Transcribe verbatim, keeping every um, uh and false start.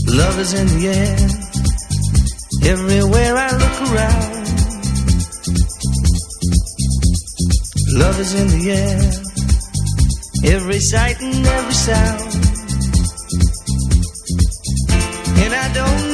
Love is in the air, everywhere I look around. Love is in the air, every sight and every sound. And I don't